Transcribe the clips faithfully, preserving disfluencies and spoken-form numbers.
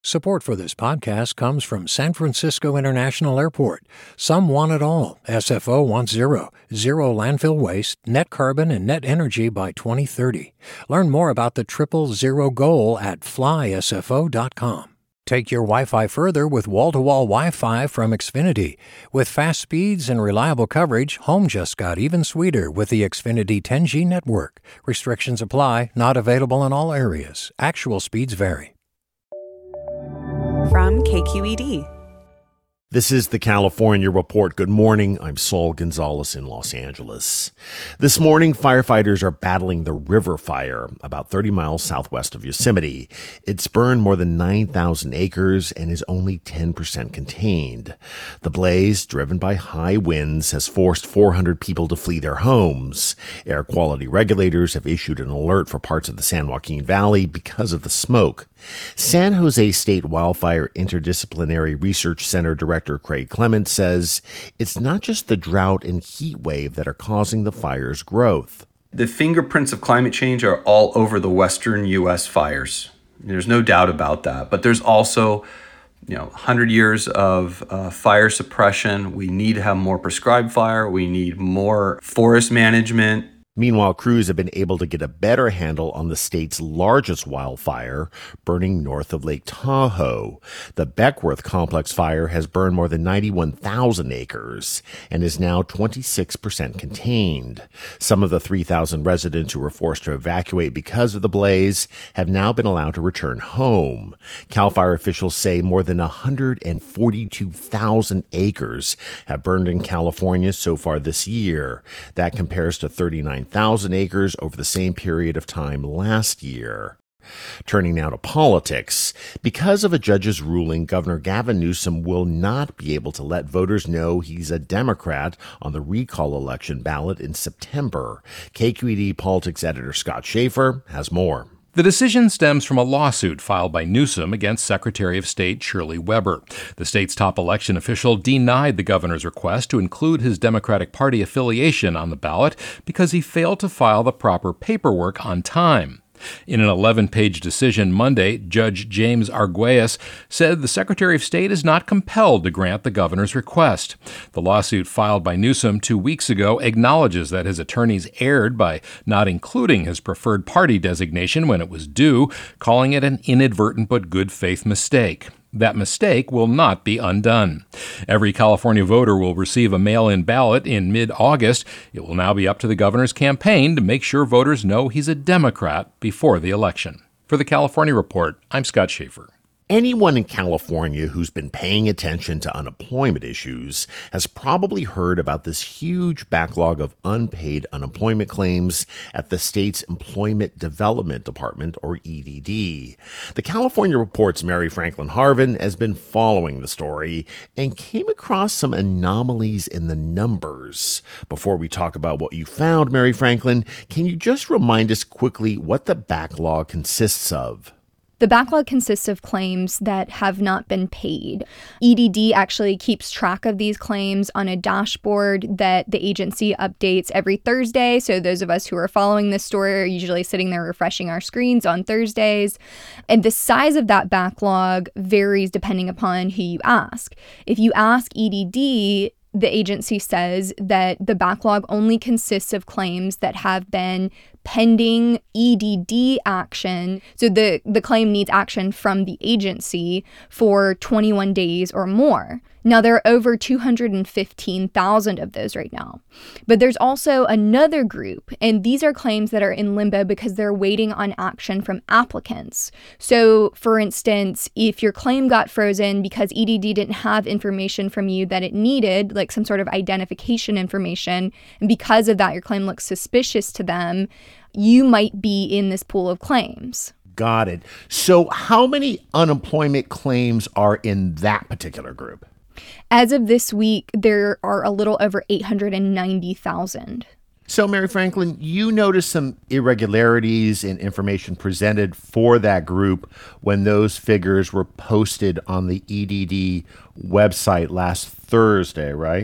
Support for this podcast comes from San Francisco International Airport. Some want it all. S F O wants zero. Zero landfill waste, net carbon, and net energy by twenty thirty. Learn more about the triple zero goal at fly S F O dot com. Take your Wi-Fi further with wall-to-wall Wi-Fi from Xfinity. With fast speeds and reliable coverage, home just got even sweeter with the Xfinity ten G network. Restrictions apply, not available in all areas. Actual speeds vary. From K Q E D. This is the California Report. Good morning. I'm Saul Gonzalez in Los Angeles. This morning, firefighters are battling the River Fire about thirty miles southwest of Yosemite. It's burned more than nine thousand acres and is only ten percent contained. The blaze, driven by high winds, has forced four hundred people to flee their homes. Air quality regulators have issued an alert for parts of the San Joaquin Valley because of the smoke. San Jose State Wildfire Interdisciplinary Research Center Director Craig Clement says it's not just the drought and heat wave that are causing the fire's growth. The fingerprints of climate change are all over the western U S fires. There's no doubt about that. But there's also, you know, one hundred years of uh, fire suppression. We need to have more prescribed fire. We need more forest management. Meanwhile, crews have been able to get a better handle on the state's largest wildfire, burning north of Lake Tahoe. The Beckworth Complex fire has burned more than ninety-one thousand acres and is now twenty-six percent contained. Some of the three thousand residents who were forced to evacuate because of the blaze have now been allowed to return home. CAL FIRE officials say more than one hundred forty-two thousand acres have burned in California so far this year. That compares to thirty-nine thousand acres over the same period of time last year. Turning now to politics. Because of a judge's ruling, Governor Gavin Newsom will not be able to let voters know he's a Democrat on the recall election ballot in September. K Q E D politics editor Scott Schaefer has more. The decision stems from a lawsuit filed by Newsom against Secretary of State Shirley Weber. The state's top election official denied the governor's request to include his Democratic Party affiliation on the ballot because he failed to file the proper paperwork on time. In an eleven-page decision Monday, Judge James Arguelles said the Secretary of State is not compelled to grant the governor's request. The lawsuit filed by Newsom two weeks ago acknowledges that his attorneys erred by not including his preferred party designation when it was due, calling it an inadvertent but good faith mistake. That mistake will not be undone. Every California voter will receive a mail-in ballot in mid-August. It will now be up to the governor's campaign to make sure voters know he's a Democrat before the election. For the California Report, I'm Scott Schaefer. Anyone in California who's been paying attention to unemployment issues has probably heard about this huge backlog of unpaid unemployment claims at the state's Employment Development Department, or E D D. The California Report's Mary Franklin Harvin has been following the story and came across some anomalies in the numbers. Before we talk about what you found, Mary Franklin, can you just remind us quickly what the backlog consists of? The backlog consists of claims that have not been paid. E D D actually keeps track of these claims on a dashboard that the agency updates every Thursday. So those of us who are following this story are usually sitting there refreshing our screens on Thursdays. And the size of that backlog varies depending upon who you ask. If you ask E D D, the agency says that the backlog only consists of claims that have been pending E D D action. So the, the claim needs action from the agency for twenty-one days or more. Now, there are over two hundred fifteen thousand of those right now. But there's also another group, and these are claims that are in limbo because they're waiting on action from applicants. So, for instance, if your claim got frozen because E D D didn't have information from you that it needed, like some sort of identification information, and because of that your claim looks suspicious to them, you might be in this pool of claims. Got it. So how many unemployment claims are in that particular group? As of this week, there are a little over eight hundred ninety thousand. So, Mary Franklin, you noticed some irregularities in information presented for that group when those figures were posted on the E D D website last Thursday, right?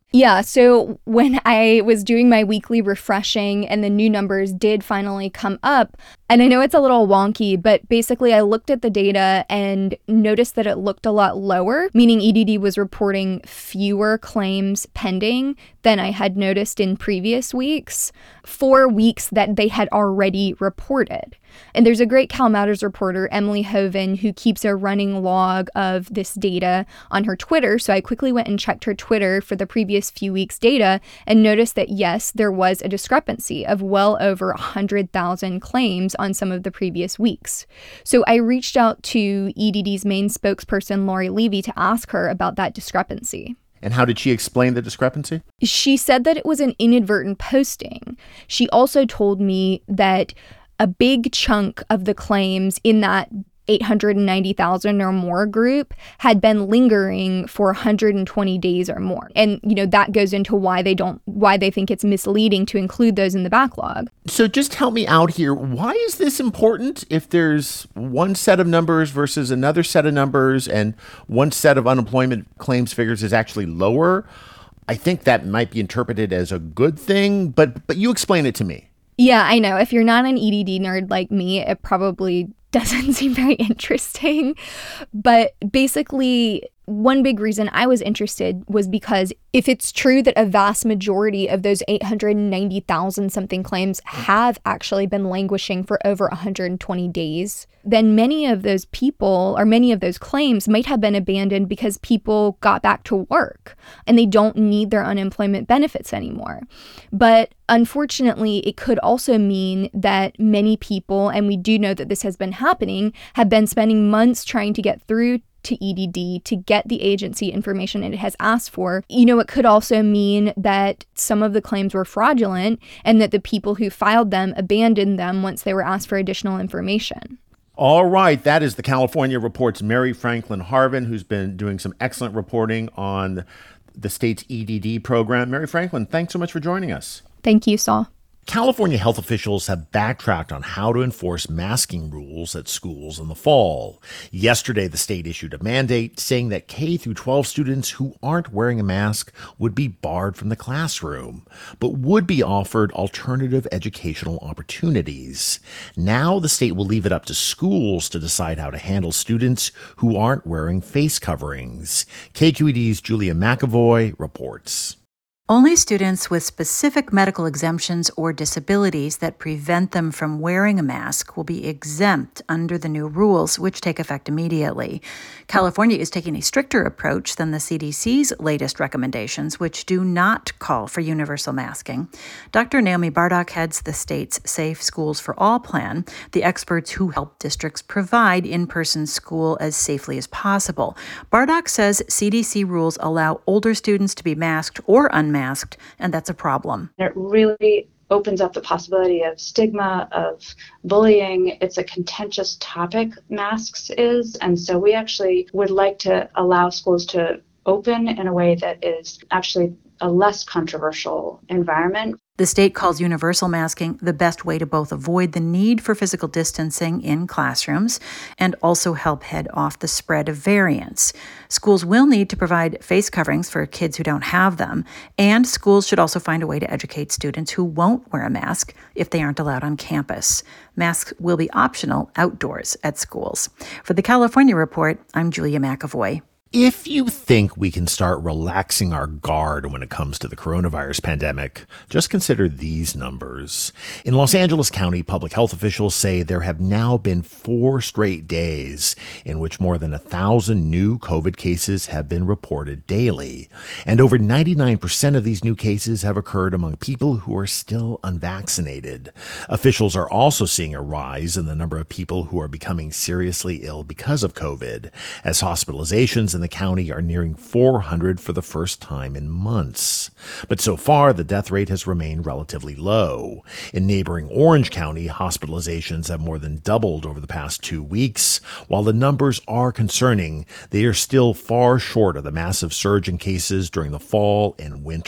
Yeah, so when I was doing my weekly refreshing and the new numbers did finally come up, and I know it's a little wonky, but basically I looked at the data and noticed that it looked a lot lower, meaning E D D was reporting fewer claims pending than I had noticed in previous weeks, for weeks that they had already reported. And there's a great CalMatters reporter, Emily Hoven, who keeps a running log of this data on her Twitter. So I quickly went and checked her Twitter for the previous few weeks' data and noticed that, yes, there was a discrepancy of well over one hundred thousand claims on some of the previous weeks. So I reached out to E D D's main spokesperson, Lori Levy, to ask her about that discrepancy. And how did she explain the discrepancy? She said that it was an inadvertent posting. She also told me that a big chunk of the claims in that eight hundred ninety thousand or more group had been lingering for one hundred twenty days or more. And, you know, that goes into why they don't, why they think it's misleading to include those in the backlog. So just help me out here. Why is this important if there's one set of numbers versus another set of numbers and one set of unemployment claims figures is actually lower? I think that might be interpreted as a good thing, but but you explain it to me. Yeah, I know. If you're not an E D D nerd like me, it probably doesn't seem very interesting. But basically, one big reason I was interested was because if it's true that a vast majority of those eight hundred ninety thousand something claims have actually been languishing for over one hundred twenty days, then many of those people or many of those claims might have been abandoned because people got back to work and they don't need their unemployment benefits anymore. But unfortunately, it could also mean that many people, and we do know that this has been happening, have been spending months trying to get through to E D D to get the agency information it has asked for. You know, it could also mean that some of the claims were fraudulent and that the people who filed them abandoned them once they were asked for additional information. All right. That is the California Report's Mary Franklin Harvin, who's been doing some excellent reporting on the state's E D D program. Mary Franklin, thanks so much for joining us. Thank you, Saul. California health officials have backtracked on how to enforce masking rules at schools in the fall. Yesterday, the state issued a mandate saying that K through twelve students who aren't wearing a mask would be barred from the classroom, but would be offered alternative educational opportunities. Now, the state will leave it up to schools to decide how to handle students who aren't wearing face coverings. K Q E D's Julia McAvoy reports. Only students with specific medical exemptions or disabilities that prevent them from wearing a mask will be exempt under the new rules, which take effect immediately. California is taking a stricter approach than the C D C's latest recommendations, which do not call for universal masking. Doctor Naomi Bardock heads the state's Safe Schools for All plan, the experts who help districts provide in-person school as safely as possible. Bardock says C D C rules allow older students to be masked or unmasked, masked, and that's a problem. It really opens up the possibility of stigma, of bullying. It's a contentious topic, masks is, and so we actually would like to allow schools to open in a way that is actually a less controversial environment. The state calls universal masking the best way to both avoid the need for physical distancing in classrooms and also help head off the spread of variants. Schools will need to provide face coverings for kids who don't have them, and schools should also find a way to educate students who won't wear a mask if they aren't allowed on campus. Masks will be optional outdoors at schools. For the California Report, I'm Julia McAvoy. If you think we can start relaxing our guard when it comes to the coronavirus pandemic, just consider these numbers. In Los Angeles County, public health officials say there have now been four straight days in which more than a thousand new COVID cases have been reported daily. And over ninety-nine percent of these new cases have occurred among people who are still unvaccinated. Officials are also seeing a rise in the number of people who are becoming seriously ill because of COVID, as hospitalizations in the county are nearing four hundred for the first time in months. But so far, the death rate has remained relatively low. In neighboring Orange County, hospitalizations have more than doubled over the past two weeks. While the numbers are concerning, they are still far short of the massive surge in cases during the fall and winter.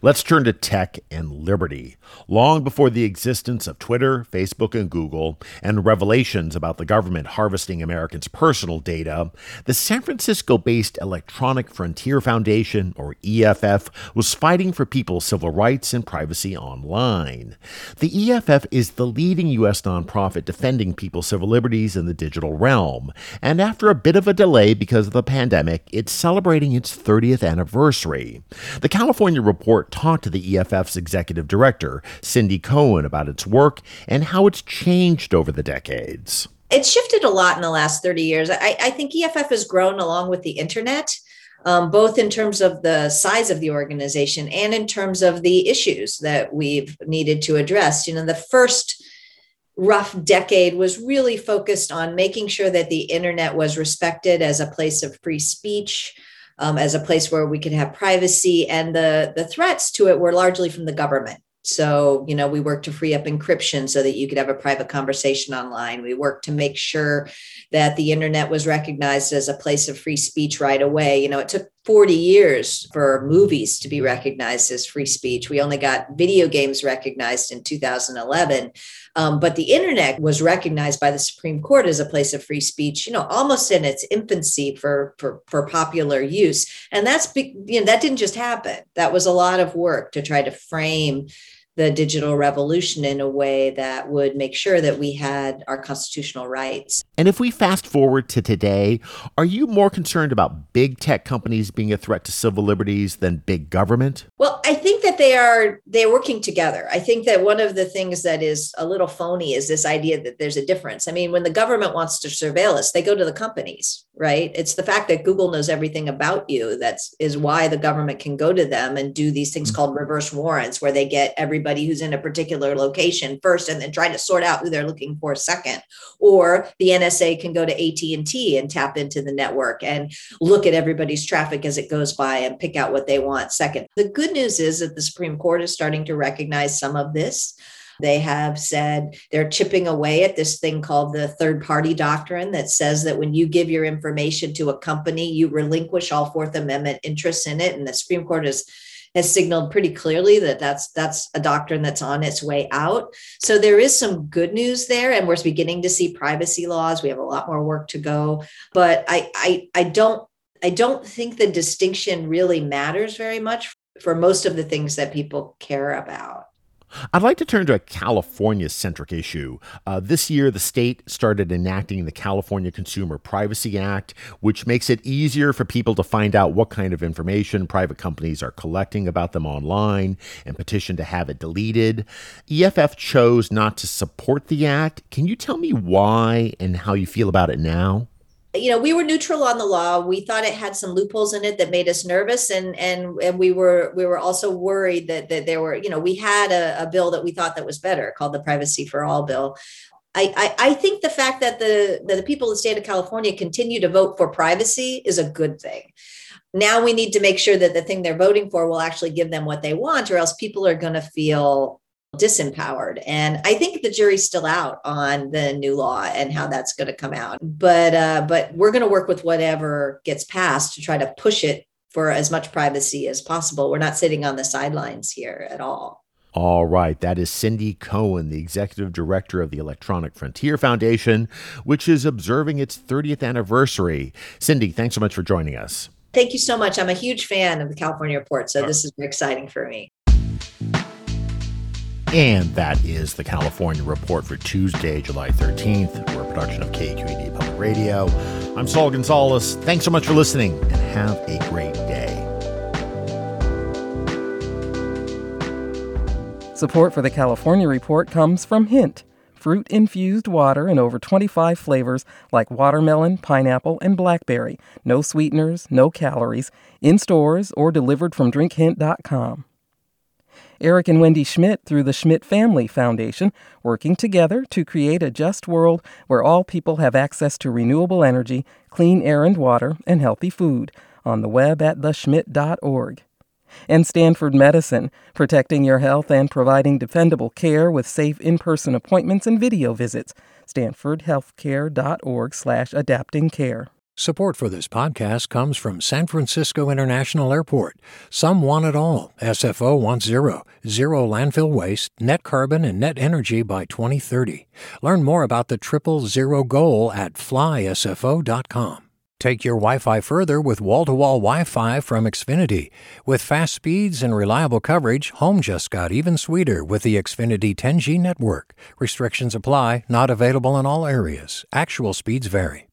Let's turn to tech and liberty. Long before the existence of Twitter, Facebook, and Google, and revelations about the government harvesting Americans' personal data, the San Francisco-based Electronic Frontier Foundation, or E F F, was fighting for people's civil rights and privacy online. The E F F is the leading U S nonprofit defending people's civil liberties in the digital realm, and after a bit of a delay because of the pandemic, it's celebrating its thirtieth anniversary. The California Report talked to the E F F's executive director, Cindy Cohen, about its work and how it's changed over the decades. It's shifted a lot in the last thirty years. I, I think E F F has grown along with the internet, um, both in terms of the size of the organization and in terms of the issues that we've needed to address. You know, the first rough decade was really focused on making sure that the internet was respected as a place of free speech, Um, as a place where we could have privacy, and the, the threats to it were largely from the government. So, you know, we worked to free up encryption so that you could have a private conversation online. We worked to make sure that the internet was recognized as a place of free speech right away. You know, it took forty years for movies to be recognized as free speech. We only got video games recognized in two thousand eleven. Um, but the internet was recognized by the Supreme Court as a place of free speech, you know, almost in its infancy for, for, for popular use. And that's, you know, that didn't just happen. That was a lot of work to try to frame the digital revolution in a way that would make sure that we had our constitutional rights. And if we fast forward to today, are you more concerned about big tech companies being a threat to civil liberties than big government? Well, I think that they are they're working together. I think that one of the things that is a little phony is this idea that there's a difference. I mean, when the government wants to surveil us, they go to the companies, right? It's the fact that Google knows everything about you that's is why the government can go to them and do these things called reverse warrants, where they get everybody who's in a particular location first and then try to sort out who they're looking for second. Or the N S A can go to A T and T and tap into the network and look at everybody's traffic as it goes by and pick out what they want second. The good news is that the Supreme Court is starting to recognize some of this. They have said they're chipping away at this thing called the third party doctrine that says that when you give your information to a company, you relinquish all Fourth Amendment interests in it. And the Supreme Court has has signaled pretty clearly that that's that's a doctrine that's on its way out. So there is some good news there, and we're beginning to see privacy laws. We have a lot more work to go, but I I, I don't I don't think the distinction really matters very much for most of the things that people care about. I'd like to turn to a California-centric issue. Uh, this year, the state started enacting the California Consumer Privacy Act, which makes it easier for people to find out what kind of information private companies are collecting about them online and petition to have it deleted. E F F chose not to support the act. Can you tell me why and how you feel about it now? You know, we were neutral on the law. We thought it had some loopholes in it that made us nervous. And and, and we were we were also worried that, that there were, you know, we had a, a bill that we thought that was better called the Privacy for All bill. I, I, I think the fact that the, that the people of the state of California continue to vote for privacy is a good thing. Now we need to make sure that the thing they're voting for will actually give them what they want, or else people are going to feel disempowered. And I think the jury's still out on the new law and how that's going to come out. But uh, but we're going to work with whatever gets passed to try to push it for as much privacy as possible. We're not sitting on the sidelines here at all. All right. That is Cindy Cohen, the executive director of the Electronic Frontier Foundation, which is observing its thirtieth anniversary. Cindy, thanks so much for joining us. Thank you so much. I'm a huge fan of the California Report, so this is very exciting for me. And that is the California Report for Tuesday, July thirteenth. We're a production of K Q E D Public Radio. I'm Saul Gonzalez. Thanks so much for listening, and have a great day. Support for the California Report comes from Hint, fruit-infused water in over twenty-five flavors like watermelon, pineapple, and blackberry. No sweeteners, no calories, in stores or delivered from drink hint dot com. Eric and Wendy Schmidt through the Schmidt Family Foundation, working together to create a just world where all people have access to renewable energy, clean air and water, and healthy food, on the web at the schmidt dot org. And Stanford Medicine, protecting your health and providing dependable care with safe in-person appointments and video visits. stanford healthcare dot org slash adapting care. Support for this podcast comes from San Francisco International Airport. Some want it all. S F O wants zero. Zero landfill waste, net carbon, and net energy by twenty thirty. Learn more about the triple zero goal at fly S F O dot com. Take your Wi-Fi further with wall-to-wall Wi-Fi from Xfinity. With fast speeds and reliable coverage, home just got even sweeter with the Xfinity ten G network. Restrictions apply, not available in all areas. Actual speeds vary.